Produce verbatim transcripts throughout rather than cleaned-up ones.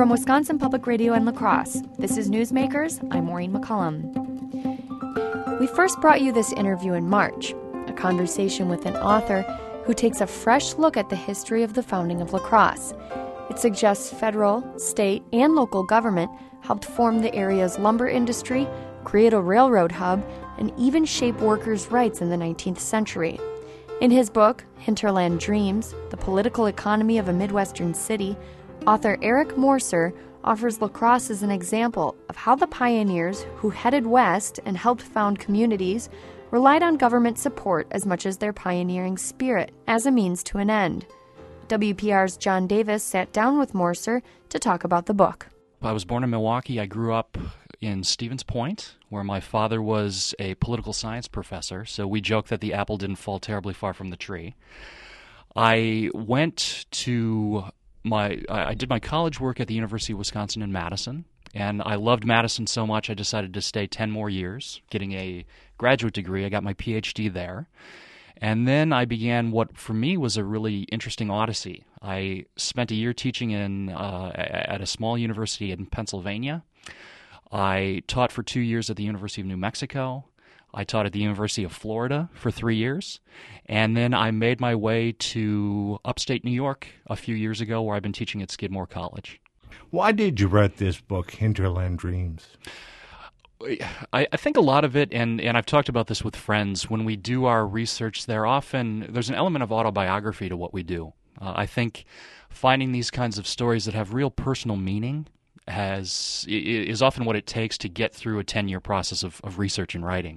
From Wisconsin Public Radio and La Crosse, this is Newsmakers. I'm Maureen McCullum. We first brought you this interview in March, a conversation with an author who takes a fresh look at the history of the founding of La Crosse. It suggests federal, state, and local government helped form the area's lumber industry, create a railroad hub, and even shape workers' rights in the nineteenth century. In his book, Hinterland Dreams, The Political Economy of a Midwestern City, author Eric Morser offers La Crosse as an example of how the pioneers who headed west and helped found communities relied on government support as much as their pioneering spirit as a means to an end. W P R's John Davis sat down with Morser to talk about the book. I was born in Milwaukee. I grew up in Stevens Point, where my father was a political science professor, so we joke that the apple didn't fall terribly far from the tree. I went to my, I did my college work at the University of Wisconsin in Madison, and I loved Madison so much I decided to stay ten more years, getting a graduate degree. I got my P H D there. And then I began what, for me, was a really interesting odyssey. I spent a year teaching in uh, at a small university in Pennsylvania. I taught for two years at the University of New Mexico. I taught at the University of Florida for three years. And then I made my way to upstate New York a few years ago, where I've been teaching at Skidmore College. Why did you write this book, Hinterland Dreams? I, I think a lot of it, and, and I've talked about this with friends, when we do our research, there often there's an element of autobiography to what we do. Uh, I think finding these kinds of stories that have real personal meaning has is often what it takes to get through a ten-year process of, of research and writing.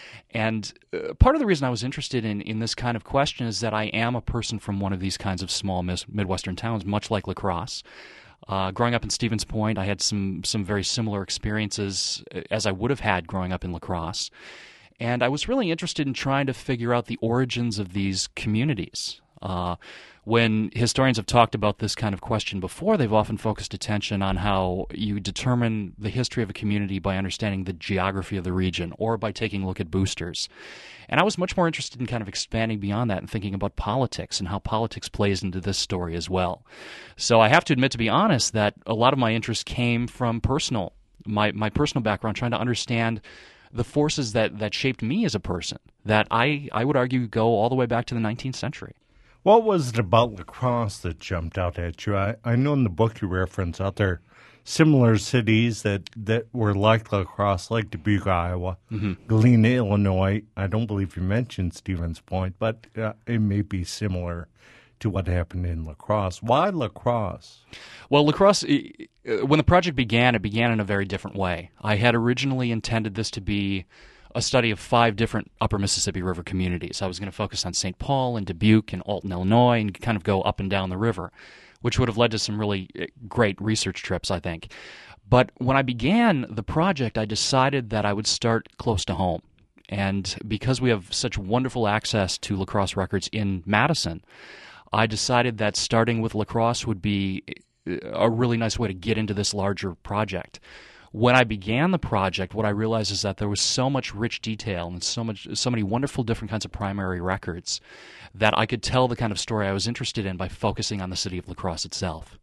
And uh, part of the reason I was interested in, in this kind of question is that I am a person from one of these kinds of small mis- Midwestern towns, much like La Crosse. Uh, growing up in Stevens Point, I had some some very similar experiences as I would have had growing up in La Crosse. And I was really interested in trying to figure out the origins of these communities. Uh, when historians have talked about this kind of question before, they've often focused attention on how you determine the history of a community by understanding the geography of the region or by taking a look at boosters. And I was much more interested in kind of expanding beyond that and thinking about politics and how politics plays into this story as well. So I have to admit, to be honest, that a lot of my interest came from personal, my, my personal background, trying to understand the forces that, that shaped me as a person, that I, I would argue go all the way back to the nineteenth century. What was it about La Crosse that jumped out at you? I, I know in the book you reference other similar cities that, that were like La Crosse, like Dubuque, Iowa, mm-hmm. Galena, Illinois. I don't believe you mentioned Stevens Point, but uh, it may be similar to what happened in La Crosse. Why La Crosse? Well, La Crosse, when the project began, it began in a very different way. I had originally intended this to be a study of five different upper Mississippi River communities. I was going to focus on Saint Paul and Dubuque and Alton, Illinois, and kind of go up and down the river, which would have led to some really great research trips, I think. But when I began the project, I decided that I would start close to home. And because we have such wonderful access to La Crosse records in Madison, I decided that starting with La Crosse would be a really nice way to get into this larger project. When I began the project, what I realized is that there was so much rich detail and so much, so many wonderful different kinds of primary records that I could tell the kind of story I was interested in by focusing on the city of La Crosse itself.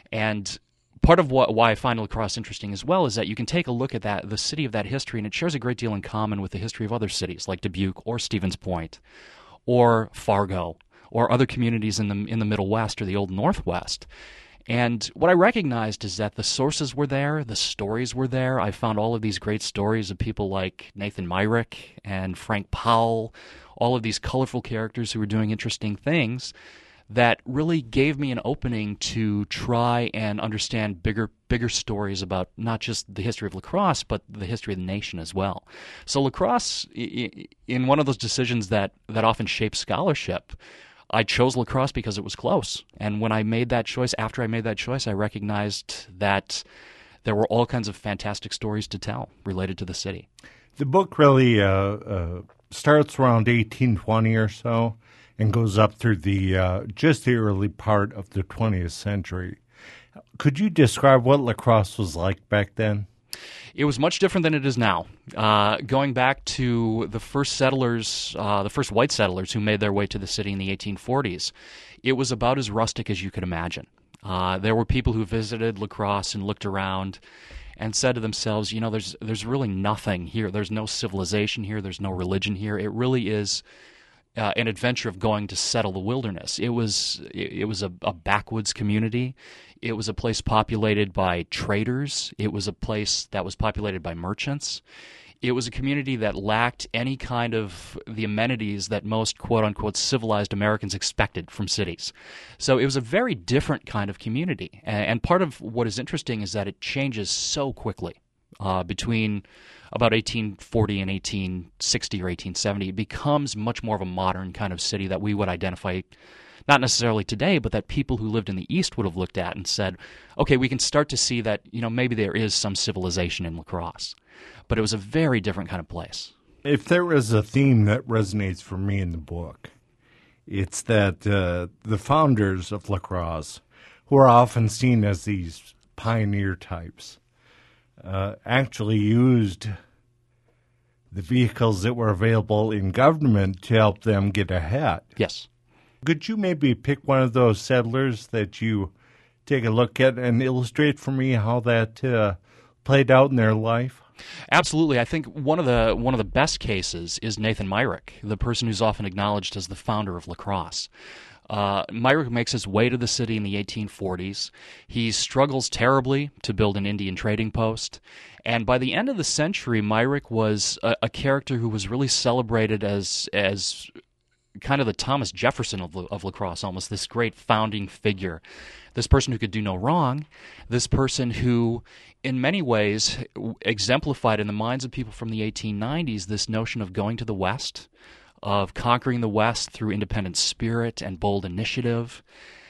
And part of what, why I find La Crosse interesting as well is that you can take a look at that, the city of that history, and it shares a great deal in common with the history of other cities like Dubuque or Stevens Point or Fargo or other communities in the in the Middle West or the Old Northwest. And what I recognized is that the sources were there, the stories were there. I found all of these great stories of people like Nathan Myrick and Frank Powell, all of these colorful characters who were doing interesting things that really gave me an opening to try and understand bigger bigger stories about not just the history of La Crosse, but the history of the nation as well. So La Crosse, in one of those decisions that, that often shapes scholarship, I chose La Crosse because it was close. And when I made that choice, after I made that choice, I recognized that there were all kinds of fantastic stories to tell related to the city. The book really uh, uh, starts around eighteen twenty or so and goes up through the uh, just the early part of the twentieth century. Could you describe what La Crosse was like back then? It was much different than it is now. Uh, going back to the first settlers, uh, the first white settlers who made their way to the city in the eighteen forties, it was about as rustic as you could imagine. Uh, there were people who visited La Crosse and looked around and said to themselves, you know, there's there's really nothing here. There's no civilization here. There's no religion here. It really is uh, an adventure of going to settle the wilderness. It was it, it was a, a backwoods community. It was a place populated by traders. It was a place that was populated by merchants. It was a community that lacked any kind of the amenities that most quote-unquote civilized Americans expected from cities. So it was a very different kind of community. And part of what is interesting is that it changes so quickly uh, between about eighteen forty and eighteen sixty or eighteen seventy. It becomes much more of a modern kind of city that we would identify, not necessarily today, but that people who lived in the East would have looked at and said, okay, we can start to see that, you know, maybe there is some civilization in La Crosse. But it was a very different kind of place. If there is a theme that resonates for me in the book, it's that uh, the founders of La Crosse, who are often seen as these pioneer types, uh, actually used the vehicles that were available in government to help them get ahead. Yes. Could you maybe pick one of those settlers that you take a look at and illustrate for me how that uh, played out in their life? Absolutely. I think one of the one of the best cases is Nathan Myrick, the person who's often acknowledged as the founder of La Crosse. Uh, Myrick makes his way to the city in the eighteen forties. He struggles terribly to build an Indian trading post. And by the end of the century, Myrick was a, a character who was really celebrated as as kind of the Thomas Jefferson of, of La Crosse, almost this great founding figure, this person who could do no wrong, this person who, in many ways, exemplified in the minds of people from the eighteen nineties this notion of going to the West, of conquering the West through independent spirit and bold initiative.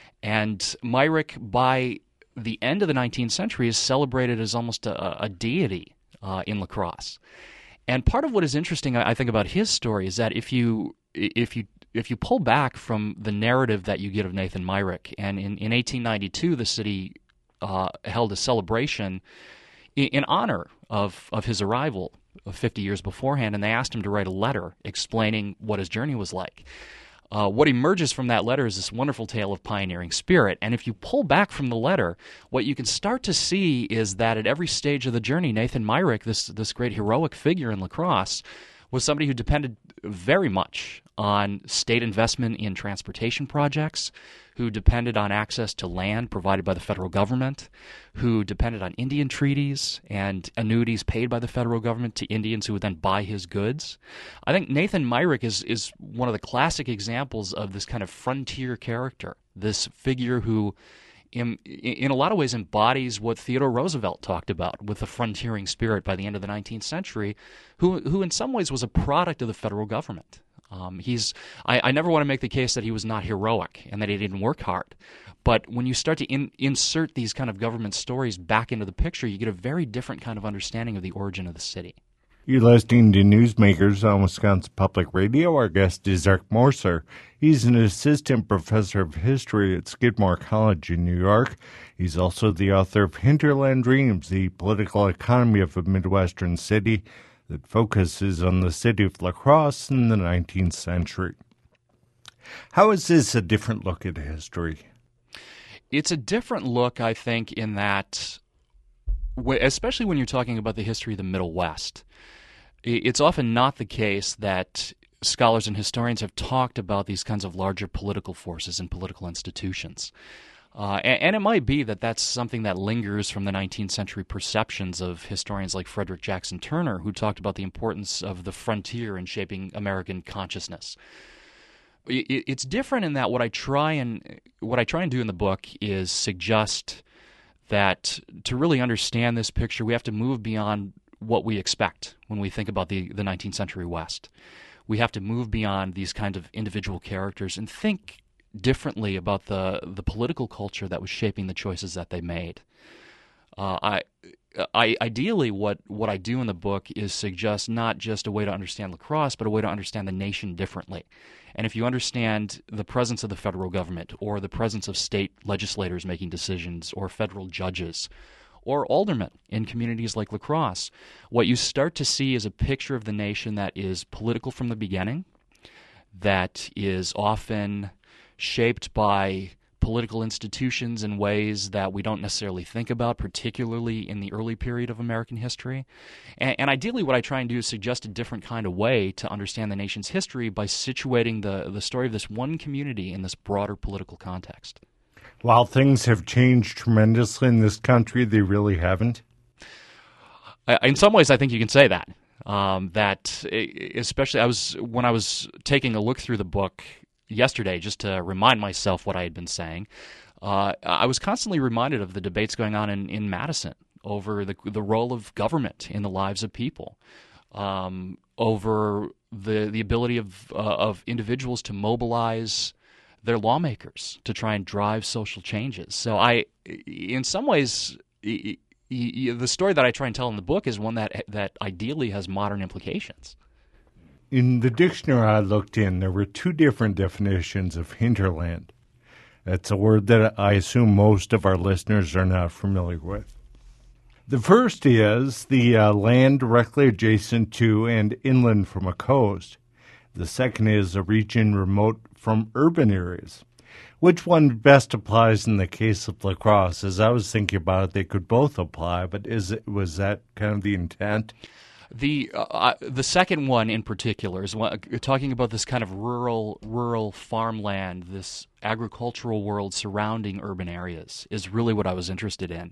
And Myrick, by the end of the nineteenth century, is celebrated as almost a, a deity uh, in La Crosse. And part of what is interesting, I think, about his story is that if you if you if you pull back from the narrative that you get of Nathan Myrick, and in, in eighteen ninety-two the city uh, held a celebration in, in honor of, of his arrival fifty years beforehand, and they asked him to write a letter explaining what his journey was like. Uh, what emerges from that letter is this wonderful tale of pioneering spirit. And if you pull back from the letter, what you can start to see is that at every stage of the journey, Nathan Myrick, this this great heroic figure in La Crosse, was somebody who depended very much on state investment in transportation projects, who depended on access to land provided by the federal government, who depended on Indian treaties and annuities paid by the federal government to Indians who would then buy his goods. I think Nathan Myrick is, is one of the classic examples of this kind of frontier character, this figure who in, in a lot of ways embodies what Theodore Roosevelt talked about with the frontiering spirit by the end of the nineteenth century, who, who in some ways was a product of the federal government. Um, he's. I, I never want to make the case that he was not heroic and that he didn't work hard. But when you start to in, insert these kind of government stories back into the picture, you get a very different kind of understanding of the origin of the city. You're listening to Newsmakers on Wisconsin Public Radio. Our guest is Eric Morser. He's an assistant professor of history at Skidmore College in New York. He's also the author of Hinterland Dreams, the political economy of a Midwestern city, that focuses on the city of La Crosse in the nineteenth century. How is this a different look at history? It's a different look, I think, in that, especially when you're talking about the history of the Middle West, it's often not the case that scholars and historians have talked about these kinds of larger political forces and political institutions. Uh, and, and it might be that that's something that lingers from the nineteenth century perceptions of historians like Frederick Jackson Turner, who talked about the importance of the frontier in shaping American consciousness. It, it's different in that what I try and what I try and do in the book is suggest that to really understand this picture, we have to move beyond what we expect when we think about the, the nineteenth century West. We have to move beyond these kinds of individual characters and think differently about the the political culture that was shaping the choices that they made. Uh, I, I ideally, what what I do in the book is suggest not just a way to understand La Crosse, but a way to understand the nation differently. And if you understand the presence of the federal government, or the presence of state legislators making decisions, or federal judges, or aldermen in communities like La Crosse, what you start to see is a picture of the nation that is political from the beginning, that is often shaped by political institutions in ways that we don't necessarily think about, particularly in the early period of American history. And, and ideally what I try and do is suggest a different kind of way to understand the nation's history by situating the, the story of this one community in this broader political context. While things have changed tremendously in this country, they really haven't? In some ways, I think you can say that. Um, that especially I was when I was taking a look through the book yesterday, just to remind myself what I had been saying, uh, I was constantly reminded of the debates going on in, in Madison over the the role of government in the lives of people, um, over the the ability of uh, of individuals to mobilize their lawmakers to try and drive social changes. So I, in some ways, the story that I try and tell in the book is one that that ideally has modern implications. In the dictionary I looked in, there were two different definitions of hinterland. That's a word that I assume most of our listeners are not familiar with. The first is the uh, land directly adjacent to and inland from a coast. The second is a region remote from urban areas. Which one best applies in the case of La Crosse? As I was thinking about it, they could both apply, but is it, was that kind of the intent? The uh, the second one in particular is one, talking about this kind of rural rural farmland, this agricultural world surrounding urban areas, is really what I was interested in.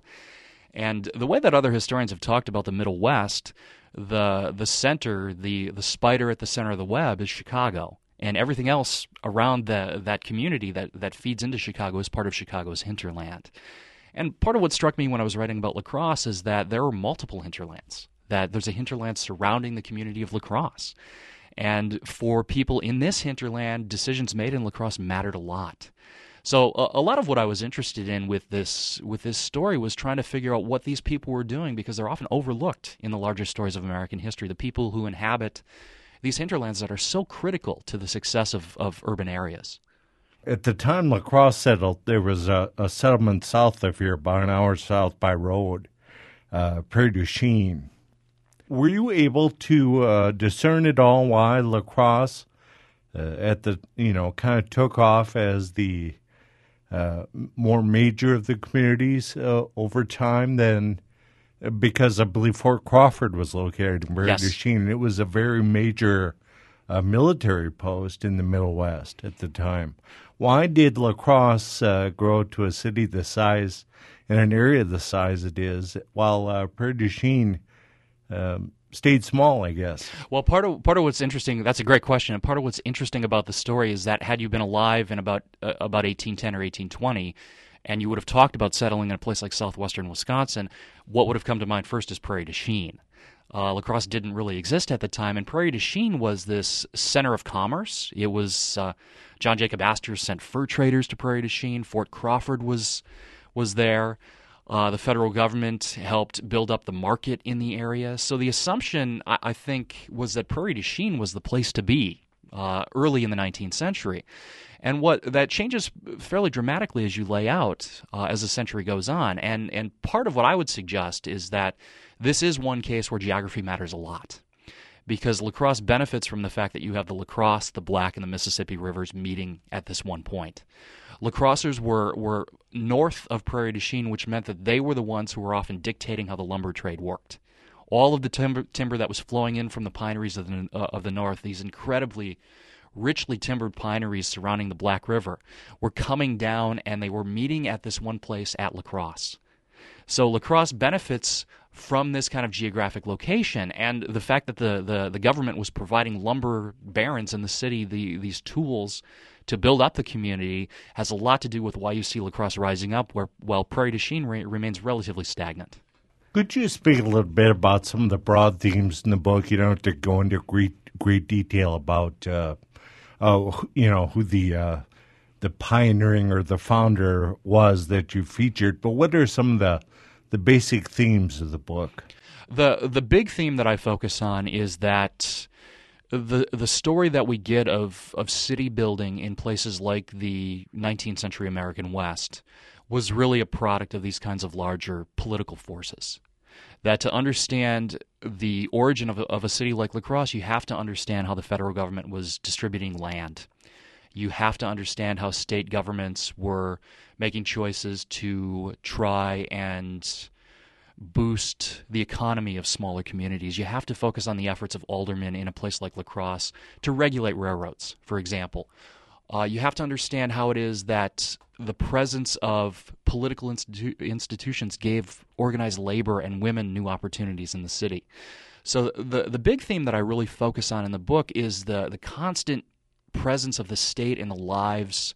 And the way that other historians have talked about the Middle West, the the center, the the spider at the center of the web is Chicago. And everything else around the, that community that, that feeds into Chicago is part of Chicago's hinterland. And part of what struck me when I was writing about La Crosse is that there are multiple hinterlands, that there's a hinterland surrounding the community of La Crosse. And for people in this hinterland, decisions made in La Crosse mattered a lot. So a, a lot of what I was interested in with this with this story was trying to figure out what these people were doing, because they're often overlooked in the larger stories of American history, the people who inhabit these hinterlands that are so critical to the success of, of urban areas. At the time La Crosse settled, there was a, a settlement south of here, about an hour south by road, uh, Prairie du Chien. Were you able to uh, discern at all why La Crosse uh, at the you know kind of took off as the uh, more major of the communities uh, over time than? Because I believe Fort Crawford was located in Prairie du Chien, and it was a very major uh, military post in the Middle West at the time. Why did La Crosse uh, grow to a city the size, in an area the size it is, while uh, Prairie du Chien um, stayed small, I guess? Well, part of part of what's interesting, that's a great question, and part of what's interesting about the story is that had you been alive in about uh, about eighteen ten or eighteen twenty, and you would have talked about settling in a place like southwestern Wisconsin, what would have come to mind first is Prairie du Chien. Uh, La Crosse didn't really exist at the time, and Prairie du Chien was this center of commerce. It was uh, John Jacob Astor sent fur traders to Prairie du Chien. Fort Crawford was was there. Uh, the federal government helped build up the market in the area. So the assumption, I, I think, was that Prairie du Chien was the place to be uh, early in the nineteenth century. And what that changes fairly dramatically as you lay out uh, as the century goes on. And and part of what I would suggest is that this is one case where geography matters a lot, because La Crosse benefits from the fact that you have the La Crosse, the Black, and the Mississippi rivers meeting at this one point. La Crossers were, were north of Prairie du Chien, which meant that they were the ones who were often dictating how the lumber trade worked. All of the timber, timber that was flowing in from the pineries of the, uh, of the north, these incredibly richly timbered pineries surrounding the Black River, were coming down, and they were meeting at this one place at La Crosse. So La Crosse benefits from this kind of geographic location, and the fact that the, the, the government was providing lumber barons in the city the, these tools to build up the community has a lot to do with why you see La Crosse rising up, where while Prairie du Chien re- remains relatively stagnant. Could you speak a little bit about some of the broad themes in the book? You don't have to go into great great detail about uh, uh, you know who the uh, the pioneering or the founder was that you featured, but what are some of the the basic themes of the book? The the big theme that I focus on is that the the story that we get of, of city building in places like the nineteenth century American West was really a product of these kinds of larger political forces. That to understand the origin of a, of a city like La Crosse, you have to understand how the federal government was distributing land. You have to understand how state governments were making choices to try and boost the economy of smaller communities. You have to focus on the efforts of aldermen in a place like La Crosse to regulate railroads, for example. Uh, you have to understand how it is that the presence of political institu- institutions gave organized labor and women new opportunities in the city. So the the big theme that I really focus on in the book is the the constant presence of the state in the lives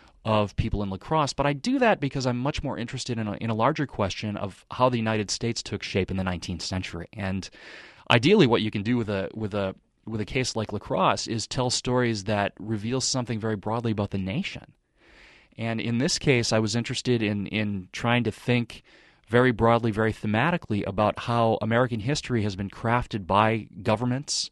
of people in La Crosse. But I do that because I'm much more interested in a, in a larger question of how the United States took shape in the nineteenth century. And ideally, what you can do with a with a with a case like La Crosse is tell stories that reveal something very broadly about the nation. And in this case, I was interested in in trying to think very broadly, very thematically about how American history has been crafted by governments,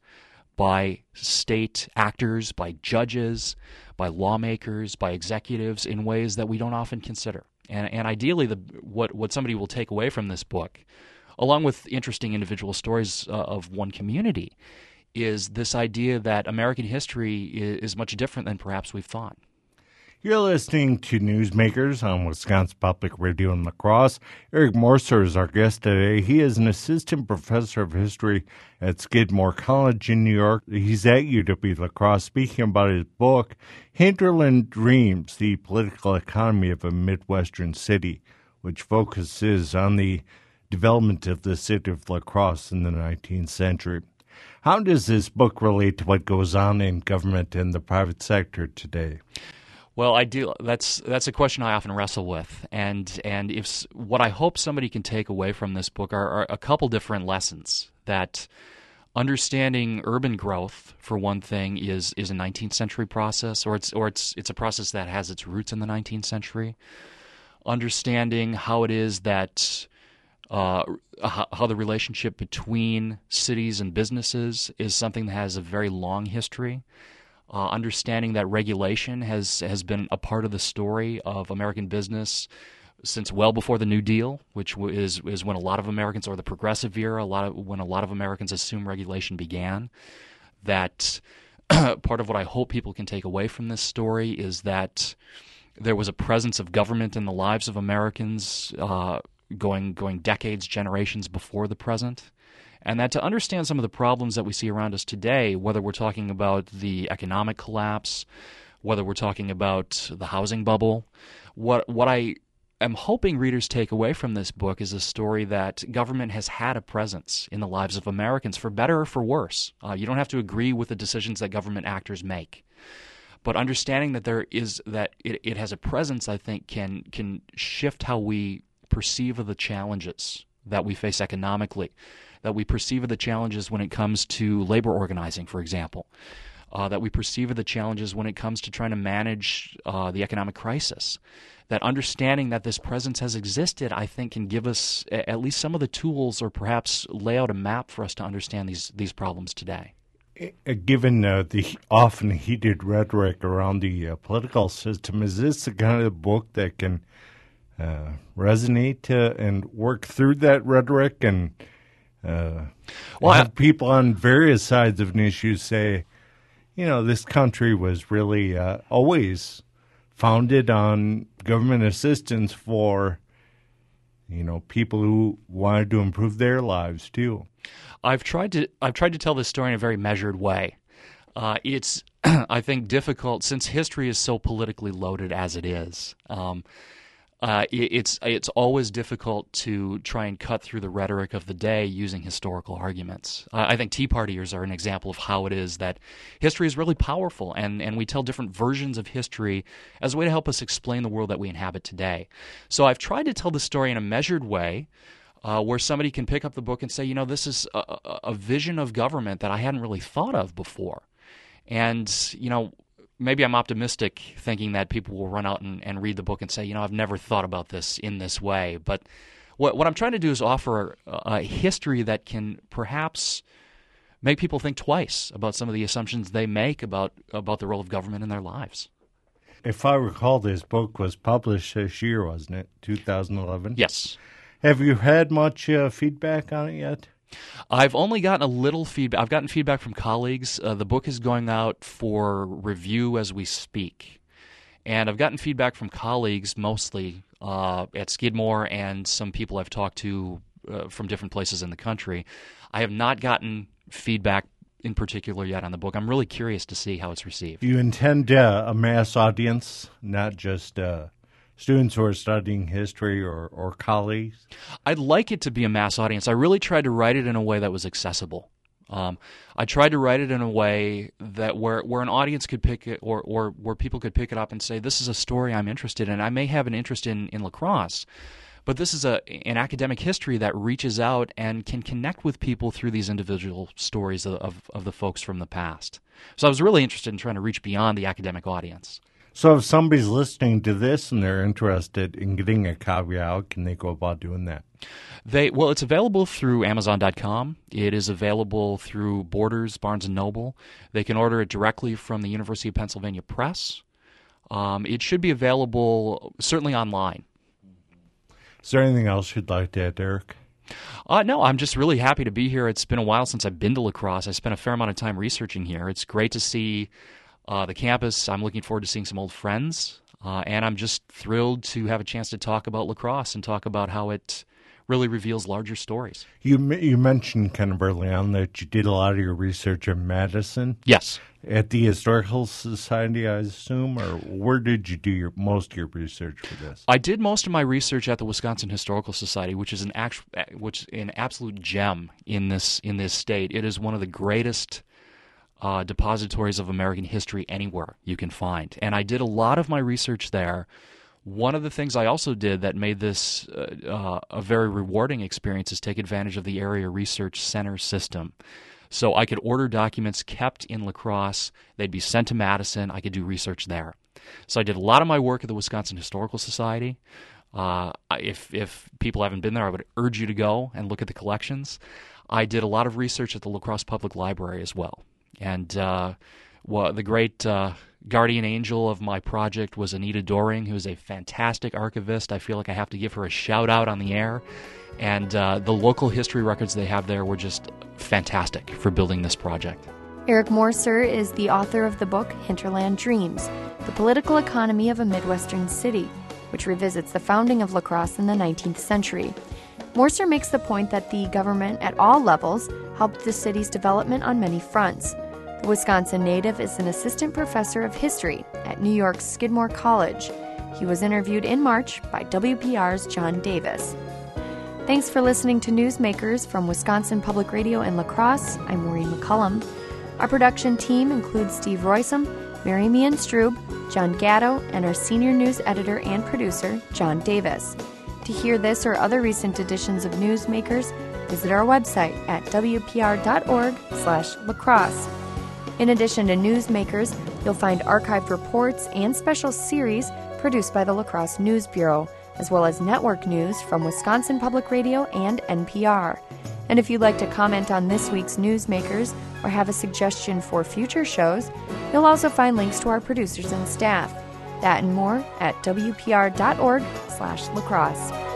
by state actors, by judges, by lawmakers, by executives in ways that we don't often consider. And, and ideally, the, what, what somebody will take away from this book, along with interesting individual stories uh, of one community, is this idea that American history is, is much different than perhaps we've thought. You're listening to Newsmakers on Wisconsin Public Radio in La Crosse. Eric Morser is our guest today. He is an assistant professor of history at Skidmore College in New York. He's at U W La Crosse speaking about his book, Hinterland Dreams, The Political Economy of a Midwestern City, which focuses on the development of the city of La Crosse in the nineteenth century. How does this book relate to what goes on in government and the private sector today? Well, I do. That's that's a question I often wrestle with, and and if what I hope somebody can take away from this book are, are a couple different lessons. That understanding urban growth, for one thing, is is a nineteenth century process, or it's or it's it's a process that has its roots in the nineteenth century. Understanding how it is that uh, how, how the relationship between cities and businesses is something that has a very long history. Uh, understanding that regulation has, has been a part of the story of American business since well before the New Deal, which is is when a lot of Americans, or the Progressive era, a lot of when a lot of Americans assume regulation began. That part of what I hope people can take away from this story is that there was a presence of government in the lives of Americans uh, going going decades, generations before the present. And that to understand some of the problems that we see around us today, whether we're talking about the economic collapse, whether we're talking about the housing bubble, what what I am hoping readers take away from this book is a story that government has had a presence in the lives of Americans, for better or for worse. Uh, you don't have to agree with the decisions that government actors make. But understanding that there is that it, it has a presence, I think, can can shift how we perceive of the challenges that we face economically, that we perceive of the challenges when it comes to labor organizing, for example, uh, that we perceive of the challenges when it comes to trying to manage uh, the economic crisis. That understanding that this presence has existed, I think, can give us a- at least some of the tools, or perhaps lay out a map for us to understand these these problems today. Given uh, the often heated rhetoric around the uh, political system, is this the kind of book that can uh, resonate uh, and work through that rhetoric and Uh, well, have I, people on various sides of an issue say, you know, this country was really uh, always founded on government assistance for, you know, people who wanted to improve their lives too. I've tried to I've tried to tell this story in a very measured way. Uh, it's I think difficult since history is so politically loaded as it is. Um, Uh, it, it's it's always difficult to try and cut through the rhetoric of the day using historical arguments. Uh, I think Tea Partiers are an example of how it is that history is really powerful, and, and we tell different versions of history as a way to help us explain the world that we inhabit today. So I've tried to tell the story in a measured way, uh, where somebody can pick up the book and say, you know, this is a, a vision of government that I hadn't really thought of before. And, you know, maybe I'm optimistic thinking that people will run out and, and read the book and say, you know, I've never thought about this in this way. But what, what I'm trying to do is offer a, a history that can perhaps make people think twice about some of the assumptions they make about, about the role of government in their lives. If I recall, this book was published this year, wasn't it? two thousand eleven? Yes. Have you had much uh, feedback on it yet? I've only gotten a little feedback. I've gotten feedback from colleagues. Uh, the book is going out for review as we speak. And I've gotten feedback from colleagues mostly uh, at Skidmore and some people I've talked to uh, from different places in the country. I have not gotten feedback in particular yet on the book. I'm really curious to see how it's received. Do you intend uh, a mass audience, not just uh, students who are studying history or, or colleagues? I'd like it to be a mass audience. I really tried to write it in a way that was accessible. Um, I tried to write it in a way that where where an audience could pick it, or, or where people could pick it up and say, this is a story I'm interested in. I may have an interest in, in La Crosse, but this is a an academic history that reaches out and can connect with people through these individual stories of, of, of the folks from the past. So I was really interested in trying to reach beyond the academic audience. So if somebody's listening to this and they're interested in getting a copy out, can they go about doing that? They well, it's available through Amazon dot com. It is available through Borders, Barnes and Noble. They can order it directly from the University of Pennsylvania Press. Um, it should be available certainly online. Is there anything else you'd like to add, Eric? Uh, no, I'm just really happy to be here. It's been a while since I've been to La Crosse. I spent a fair amount of time researching here. It's great to see uh, the campus. I'm looking forward to seeing some old friends. Uh, and I'm just thrilled to have a chance to talk about La Crosse and talk about how it really reveals larger stories. You you mentioned kind of early on that you did a lot of your research in Madison. Yes. At the Historical Society, I assume, or where did you do your most of your research for this? I did most of my research at the Wisconsin Historical Society, which is an actual, which is an absolute gem in this in this state. It is one of the greatest uh, depositories of American history anywhere you can find, and I did a lot of my research there. One of the things I also did that made this uh, uh, a very rewarding experience is take advantage of the Area Research Center system. So I could order documents kept in La Crosse. They'd be sent to Madison. I could do research there. So I did a lot of my work at the Wisconsin Historical Society. Uh, if, if people haven't been there, I would urge you to go and look at the collections. I did a lot of research at the La Crosse Public Library as well. And uh, well, the great uh, guardian angel of my project was Anita Doring, who's a fantastic archivist. I feel like I have to give her a shout-out on the air. And uh, the local history records they have there were just fantastic for building this project. Eric Morser is the author of the book Hinterland Dreams, The Political Economy of a Midwestern City, which revisits the founding of La Crosse in the nineteenth century. Morser makes the point that the government at all levels helped the city's development on many fronts. The Wisconsin native is an assistant professor of history at New York's Skidmore College. He was interviewed in March by W P R's John Davis. Thanks for listening to Newsmakers from Wisconsin Public Radio in La Crosse. I'm Maureen McCullum. Our production team includes Steve Roysam, Mary Meehan Strube, John Gatto, and our senior news editor and producer, John Davis. To hear this or other recent editions of Newsmakers, visit our website at w p r dot org slash lacrosse. In addition to Newsmakers, you'll find archived reports and special series produced by the La Crosse News Bureau, as well as network news from Wisconsin Public Radio and N P R. And if you'd like to comment on this week's Newsmakers or have a suggestion for future shows, you'll also find links to our producers and staff. That and more at w p r dot org slash lacrosse.